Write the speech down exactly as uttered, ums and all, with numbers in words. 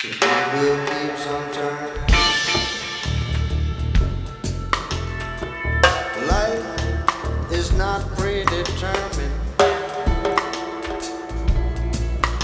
The wheel keeps on turning. Life is not predetermined.